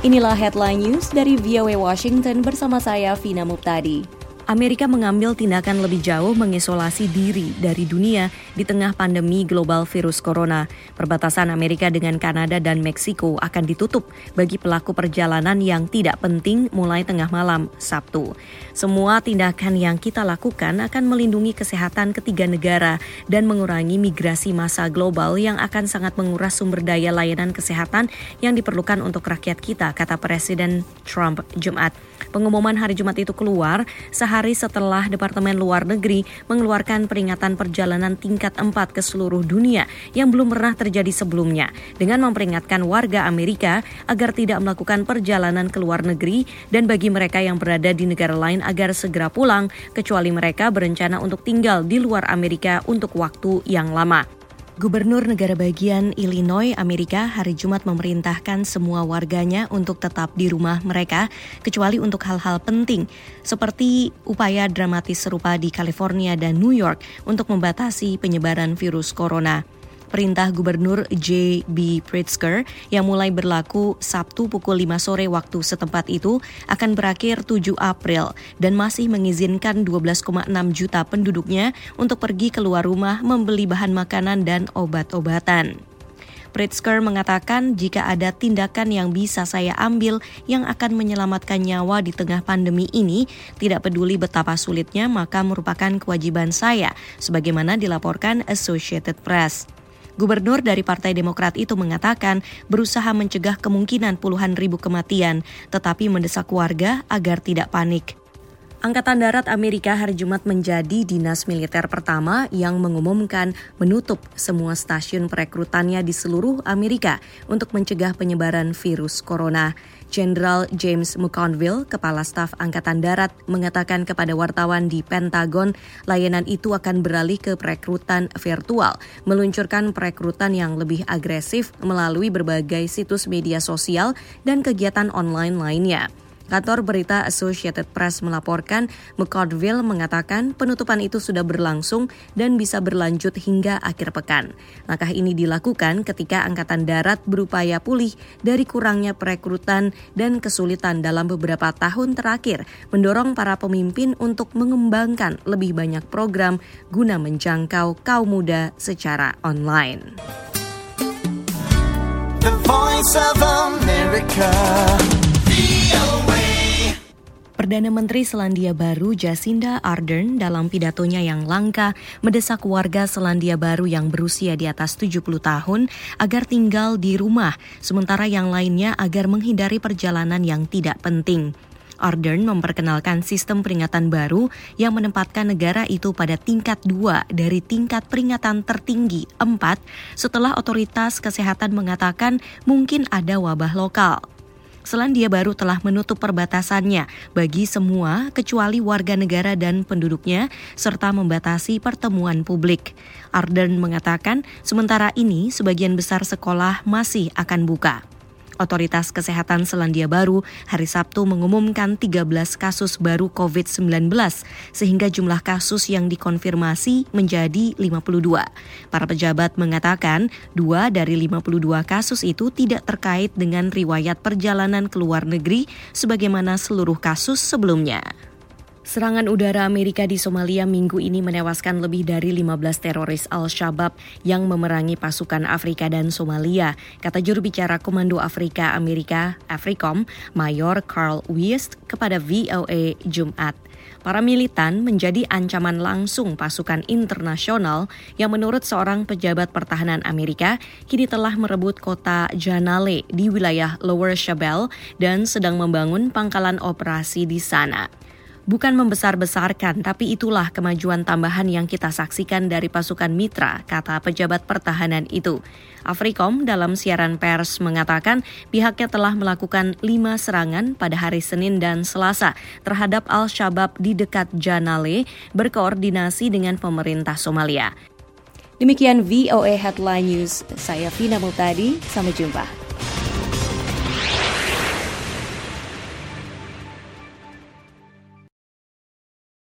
Inilah headline news dari VOA Washington bersama saya, Vina Muptadi. Amerika mengambil tindakan lebih jauh mengisolasi diri dari dunia di tengah pandemi global virus corona. Perbatasan Amerika dengan Kanada dan Meksiko akan ditutup bagi pelaku perjalanan yang tidak penting mulai tengah malam Sabtu. Semua tindakan yang kita lakukan akan melindungi kesehatan ketiga negara dan mengurangi migrasi massa global yang akan sangat menguras sumber daya layanan kesehatan yang diperlukan untuk rakyat kita, kata Presiden Trump Jumat. Pengumuman hari Jumat itu keluar sehari setelah Departemen Luar Negeri mengeluarkan peringatan perjalanan tingkat 4 ke seluruh dunia yang belum pernah terjadi sebelumnya dengan memperingatkan warga Amerika agar tidak melakukan perjalanan ke luar negeri dan bagi mereka yang berada di negara lain agar segera pulang kecuali mereka berencana untuk tinggal di luar Amerika untuk waktu yang lama. Gubernur negara bagian Illinois, Amerika, hari Jumat memerintahkan semua warganya untuk tetap di rumah mereka, kecuali untuk hal-hal penting, seperti upaya dramatis serupa di California dan New York untuk membatasi penyebaran virus corona. Perintah Gubernur J.B. Pritzker yang mulai berlaku Sabtu pukul 5 sore waktu setempat itu akan berakhir 7 April dan masih mengizinkan 12,6 juta penduduknya untuk pergi keluar rumah membeli bahan makanan dan obat-obatan. Pritzker mengatakan jika ada tindakan yang bisa saya ambil yang akan menyelamatkan nyawa di tengah pandemi ini, tidak peduli betapa sulitnya, maka merupakan kewajiban saya, sebagaimana dilaporkan Associated Press. Gubernur dari Partai Demokrat itu mengatakan berusaha mencegah kemungkinan puluhan ribu kematian, tetapi mendesak warga agar tidak panik. Angkatan Darat Amerika hari Jumat menjadi dinas militer pertama yang mengumumkan menutup semua stasiun perekrutannya di seluruh Amerika untuk mencegah penyebaran virus corona. Jenderal James McConville, Kepala Staf Angkatan Darat, mengatakan kepada wartawan di Pentagon, layanan itu akan beralih ke perekrutan virtual, meluncurkan perekrutan yang lebih agresif melalui berbagai situs media sosial dan kegiatan online lainnya. Kantor berita Associated Press melaporkan McConville mengatakan penutupan itu sudah berlangsung dan bisa berlanjut hingga akhir pekan. Langkah ini dilakukan ketika Angkatan Darat berupaya pulih dari kurangnya perekrutan dan kesulitan dalam beberapa tahun terakhir, mendorong para pemimpin untuk mengembangkan lebih banyak program guna menjangkau kaum muda secara online. The Voice of America. Perdana Menteri Selandia Baru Jacinda Ardern dalam pidatonya yang langka mendesak warga Selandia Baru yang berusia di atas 70 tahun agar tinggal di rumah, sementara yang lainnya agar menghindari perjalanan yang tidak penting. Ardern memperkenalkan sistem peringatan baru yang menempatkan negara itu pada tingkat 2 dari tingkat peringatan tertinggi 4 setelah otoritas kesehatan mengatakan mungkin ada wabah lokal. Selandia Baru telah menutup perbatasannya bagi semua kecuali warga negara dan penduduknya serta membatasi pertemuan publik. Ardern mengatakan sementara ini sebagian besar sekolah masih akan buka. Otoritas Kesehatan Selandia Baru hari Sabtu mengumumkan 13 kasus baru COVID-19 sehingga jumlah kasus yang dikonfirmasi menjadi 52. Para pejabat mengatakan 2 dari 52 kasus itu tidak terkait dengan riwayat perjalanan ke luar negeri sebagaimana seluruh kasus sebelumnya. Serangan udara Amerika di Somalia minggu ini menewaskan lebih dari 15 teroris Al-Shabaab yang memerangi pasukan Afrika dan Somalia, kata juru bicara Komando Afrika Amerika, AFRICOM, Mayor Carl Wiest kepada VOA Jumat. Para militan menjadi ancaman langsung pasukan internasional yang menurut seorang pejabat pertahanan Amerika kini telah merebut kota Janale di wilayah Lower Shabelle dan sedang membangun pangkalan operasi di sana. Bukan membesar-besarkan, tapi itulah kemajuan tambahan yang kita saksikan dari pasukan mitra, kata pejabat pertahanan itu. AFRICOM dalam siaran pers mengatakan pihaknya telah melakukan 5 serangan pada hari Senin dan Selasa terhadap Al-Shabaab di dekat Janale, berkoordinasi dengan pemerintah Somalia. Demikian VOA Headline News, saya Vina Muptadi, sampai jumpa.